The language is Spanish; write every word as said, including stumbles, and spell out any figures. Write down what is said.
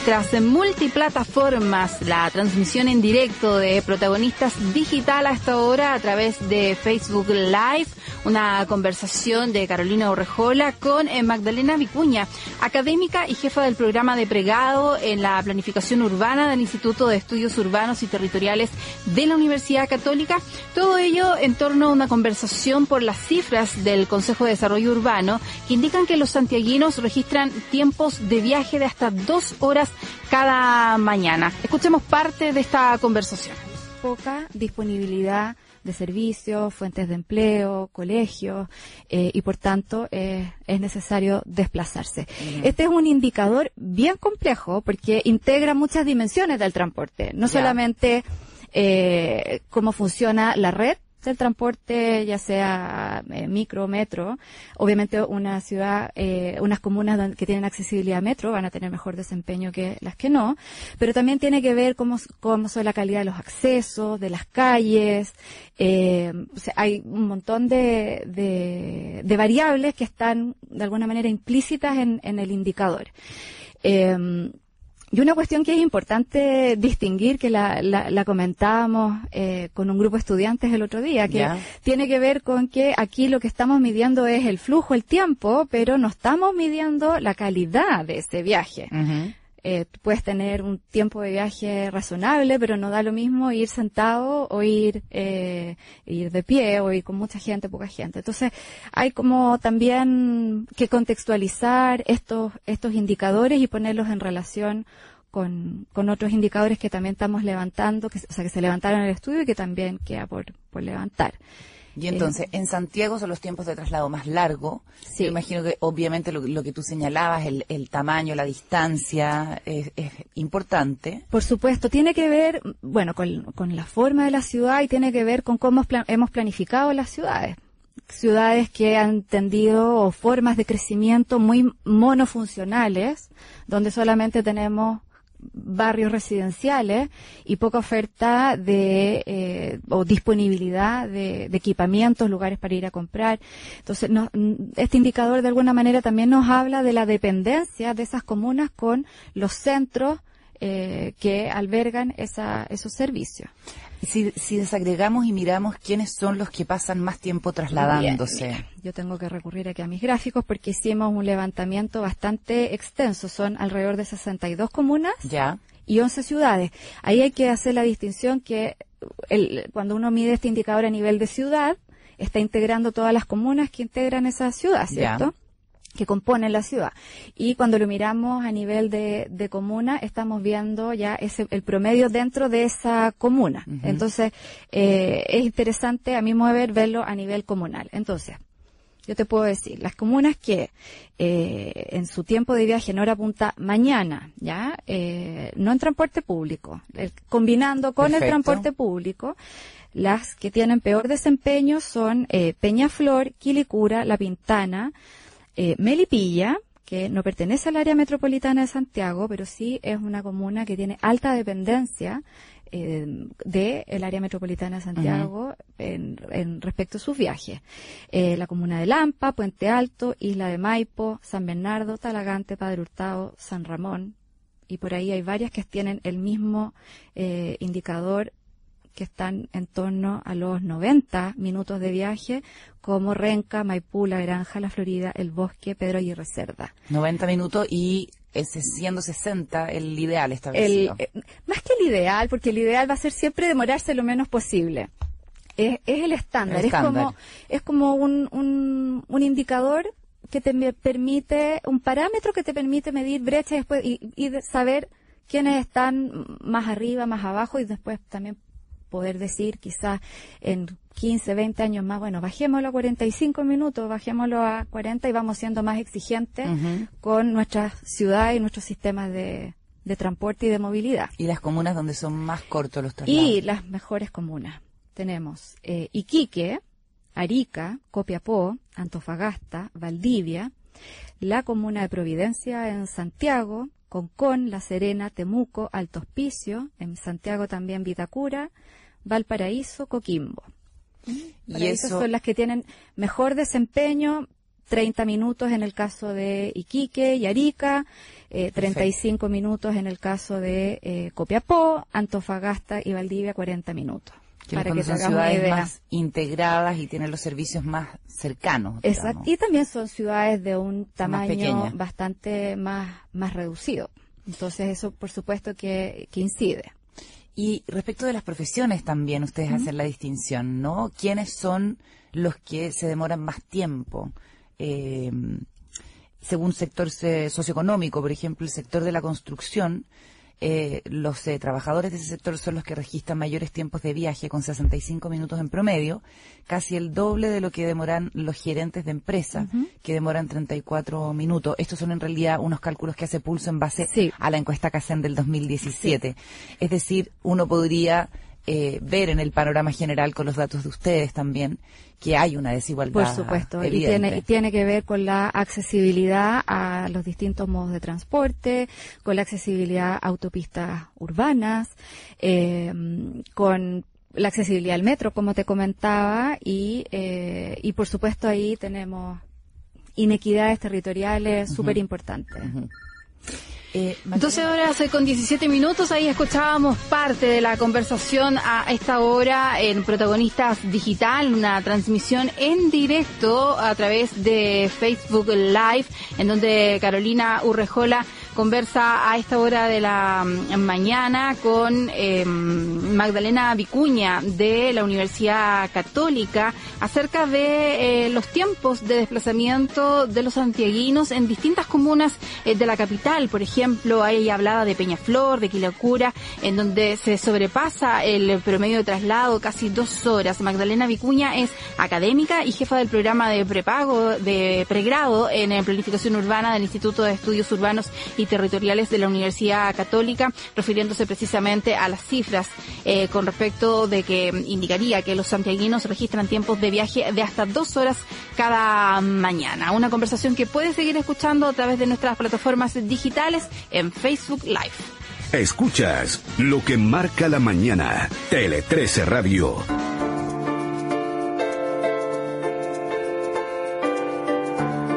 nuestras multiplataformas, la transmisión en directo de Protagonistas Digital a esta hora a través de Facebook Live, una conversación de Carolina Urrejola con eh, Magdalena Vicuña, académica y jefa del programa de pregrado en la planificación urbana del Instituto de Estudios Urbanos y Territoriales de la Universidad Católica. Todo ello en torno a una conversación por las cifras del Consejo de Desarrollo Urbano que indican que los santiaguinos registran tiempos de viaje de hasta dos horas cada mañana. Escuchemos parte de esta conversación. Poca disponibilidad de servicios, fuentes de empleo, colegios, eh, y por tanto eh, es necesario desplazarse. Uh-huh. Este es un indicador bien complejo porque integra muchas dimensiones del transporte, no yeah. solamente eh, cómo funciona la red del transporte, ya sea eh, micro, metro. Obviamente una ciudad, eh, unas comunas donde, que tienen accesibilidad a metro van a tener mejor desempeño que las que no, pero también tiene que ver cómo, cómo son la calidad de los accesos, de las calles. Eh, o sea, hay un montón de, de, de variables que están de alguna manera implícitas en, en el indicador. Eh, Y una cuestión que es importante distinguir, que la, la, la comentábamos eh, con un grupo de estudiantes el otro día, que yeah. tiene que ver con que aquí lo que estamos midiendo es el flujo, el tiempo, pero no estamos midiendo la calidad de ese viaje. Uh-huh. Eh, puedes tener un tiempo de viaje razonable, pero no da lo mismo ir sentado o ir, eh, ir de pie o ir con mucha gente, poca gente. Entonces, hay como también que contextualizar estos, estos indicadores y ponerlos en relación con, con otros indicadores que también estamos levantando, que, o sea, que se levantaron en el estudio y que también queda por, por levantar. Y entonces, eh, en Santiago son los tiempos de traslado más largos. Sí. Yo imagino que obviamente lo, lo que tú señalabas, el, el tamaño, la distancia, es, es importante. Por supuesto, tiene que ver, bueno, con, con la forma de la ciudad y tiene que ver con cómo plan, hemos planificado las ciudades. Ciudades que han tendido formas de crecimiento muy monofuncionales, donde solamente tenemos barrios residenciales y poca oferta de eh, o disponibilidad de, de equipamientos, lugares para ir a comprar. Entonces, no, este indicador de alguna manera también nos habla de la dependencia de esas comunas con los centros eh, que albergan esa, esos servicios. Si, si desagregamos y miramos quiénes son los que pasan más tiempo trasladándose. Bien, bien. Yo tengo que recurrir aquí a mis gráficos porque hicimos un levantamiento bastante extenso. Son alrededor de sesenta y dos comunas ya. y once ciudades. Ahí hay que hacer la distinción que el, cuando uno mide este indicador a nivel de ciudad, está integrando todas las comunas que integran esa ciudad, ¿cierto? Ya. Que componen la ciudad. Y cuando lo miramos a nivel de, de comuna, estamos viendo ya ese, el promedio dentro de esa comuna. Uh-huh. Entonces, eh, es interesante, a mi modo de ver, verlo a nivel comunal. Entonces, yo te puedo decir, las comunas que eh, en su tiempo de viaje en hora punta mañana, ya, eh, no en transporte público, el, combinando con Perfecto. El transporte público, las que tienen peor desempeño son eh, Peñaflor, Quilicura, La Pintana, Eh, Melipilla, que no pertenece al área metropolitana de Santiago, pero sí es una comuna que tiene alta dependencia eh, del área metropolitana de Santiago uh-huh. en, en respecto a sus viajes. Eh, la comuna de Lampa, Puente Alto, Isla de Maipo, San Bernardo, Talagante, Padre Hurtado, San Ramón, y por ahí hay varias que tienen el mismo eh, indicador, que están en torno a los noventa minutos de viaje, como Renca, Maipú, La Granja, La Florida, El Bosque, Pedro Aguirre Cerda. noventa minutos y ese siendo sesenta el ideal establecido. El, eh, más que el ideal, porque el ideal va a ser siempre demorarse lo menos posible. Es, es el estándar, el estándar. Es como, es como un, un, un indicador que te permite, un parámetro que te permite medir brechas y, después, y, y saber quiénes están más arriba, más abajo, y después también poder decir quizás en quince, veinte años más, bueno, bajémoslo a cuarenta y cinco minutos, bajémoslo a cuarenta y vamos siendo más exigentes uh-huh. con nuestras ciudades y nuestros sistemas de, de transporte y de movilidad. Y las comunas donde son más cortos los traslados. Y las mejores comunas. Tenemos eh, Iquique, Arica, Copiapó, Antofagasta, Valdivia, la comuna de Providencia en Santiago, Concón, La Serena, Temuco, Alto Hospicio, en Santiago también Vitacura, Valparaíso, Coquimbo. Y eso son las que tienen mejor desempeño, treinta minutos en el caso de Iquique y Arica, eh, treinta y cinco Perfecto. Minutos en el caso de eh, Copiapó, Antofagasta y Valdivia, cuarenta minutos. Que para que son ciudades más integradas y tienen los servicios más cercanos. Exacto. Y también son ciudades de un tamaño más bastante más, más reducido. Entonces eso por supuesto que, que incide. Y respecto de las profesiones también ustedes uh-huh. hacen la distinción, ¿no? ¿Quiénes son los que se demoran más tiempo? Eh, según sector socioeconómico, por ejemplo, el sector de la construcción, eh, los eh, trabajadores de ese sector son los que registran mayores tiempos de viaje, con sesenta y cinco minutos en promedio, casi el doble de lo que demoran los gerentes de empresa, uh-huh. que demoran treinta y cuatro minutos. Estos son en realidad unos cálculos que hace Pulso en base sí. a la encuesta CACEN del dos mil diecisiete. Sí. Es decir, uno podría eh, ver en el panorama general con los datos de ustedes también que hay una desigualdad. Por supuesto, y tiene, y tiene que ver con la accesibilidad a los distintos modos de transporte, con la accesibilidad a autopistas urbanas, eh, con la accesibilidad al metro, como te comentaba, y, eh, y por supuesto ahí tenemos inequidades territoriales uh-huh. súper importantes. Uh-huh. Eh, doce horas con diecisiete minutos, ahí escuchábamos parte de la conversación a esta hora en Protagonistas Digital, una transmisión en directo a través de Facebook Live, en donde Carolina Urrejola conversa a esta hora de la mañana con eh, Magdalena Vicuña de la Universidad Católica acerca de eh, los tiempos de desplazamiento de los santiaguinos en distintas comunas eh, de la capital. Por ejemplo, ella hablaba de Peñaflor, de Quilicura, en donde se sobrepasa el promedio de traslado casi dos horas. Magdalena Vicuña es académica y jefa del programa de prepago de pregrado en planificación urbana del Instituto de Estudios Urbanos y Territoriales de la Universidad Católica, refiriéndose precisamente a las cifras eh, con respecto de que indicaría que los santiaguinos registran tiempos de viaje de hasta dos horas cada mañana. Una conversación que puedes seguir escuchando a través de nuestras plataformas digitales en Facebook Live. Escuchas Lo que marca la mañana, Tele trece Radio.